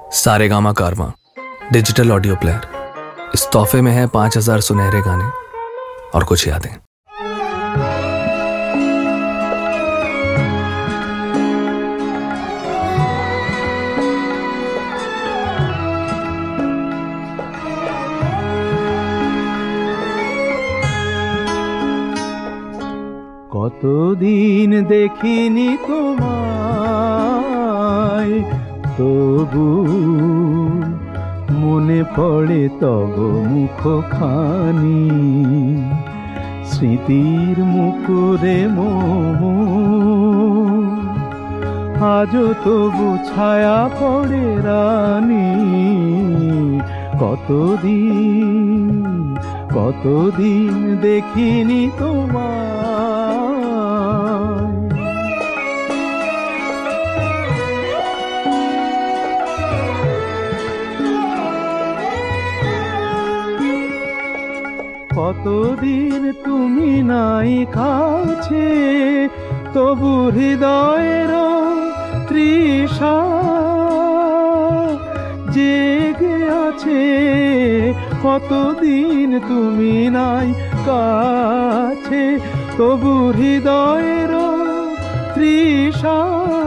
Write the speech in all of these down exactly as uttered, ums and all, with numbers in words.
सारेगामा कारवां digital audio player. इस तोहफे में है पांच हजार सुनहरे गाने और कुछ यादें। কতদিন দেখিনি তোমায়, তবু মনে পড়ে তব মুখখানি। স্মৃতির মুকুরে মোহ আজও তবু ছায়া পড়ে রানী। কতদিন কতদিন দেখিনি তোমায়। কতদিন তুমি নাই কাছে, তবু হৃদয়ের তৃষা জেগে আছে। কতদিন তুমি নাই কাছে, তবু হৃদয়ের তৃষা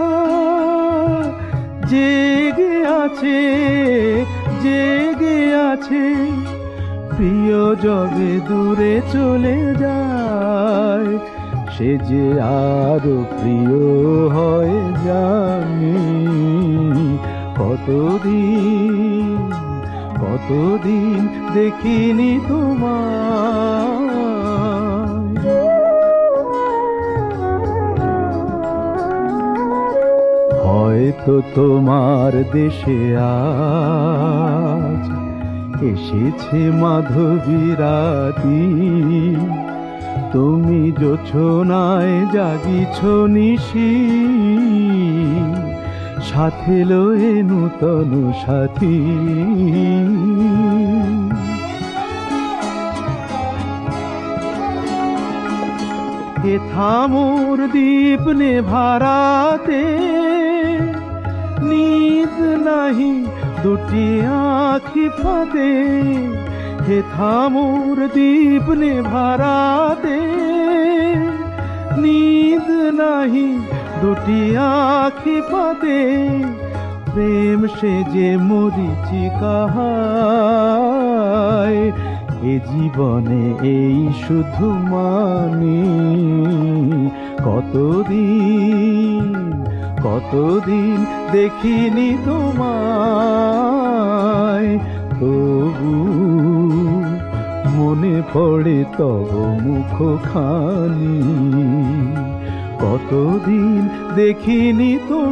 জেগে আছে, জেগে আছে। প্রিয় যবে দূরে চলে যায়, সে যে আরো প্রিয় হয় জানি। কতদিন কতদিন দেখিনি তোমায়। হয়তো তোমার দেশে আজ এসেছে মাধবী রাতি। তুমি জোছনায় জাগিছ নিশি, সাথে লয়ে নূতন সাথী। হে থামোর দীপ নেভারাতে, নিদ নাহি দুটি আঁখি ফাঁদে। হে থামোর দীপ নেভারাতে, নিদ নাহি দুটি আঁখি ফাঁদে। প্রেম সে যে মরিচিকা হায়, এ জীবনে এই শুধু মানি। কতদিন কতদিন দেখিনি তোমায়, তবু মনে পড়ে তব মুখখানি। কতদিন দেখিনি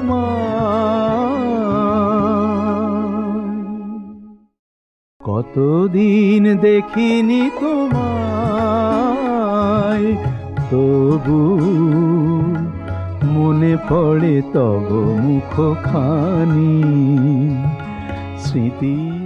তোমায়, কতদিন দেখিনি তোমায়, তবু মনে পড়ে তব মুখখানি। স্মৃতি